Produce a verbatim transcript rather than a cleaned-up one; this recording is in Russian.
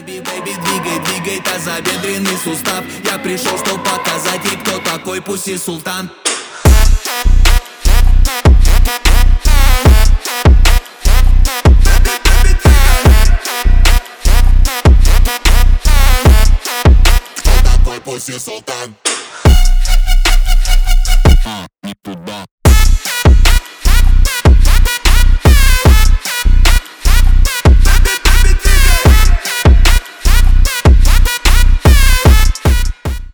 Бэйби, бэйби, двигай, двигай тазобедренный сустав. Я пришел, чтоб показать ей, кто такой Пусси Султан. Пусси Султан.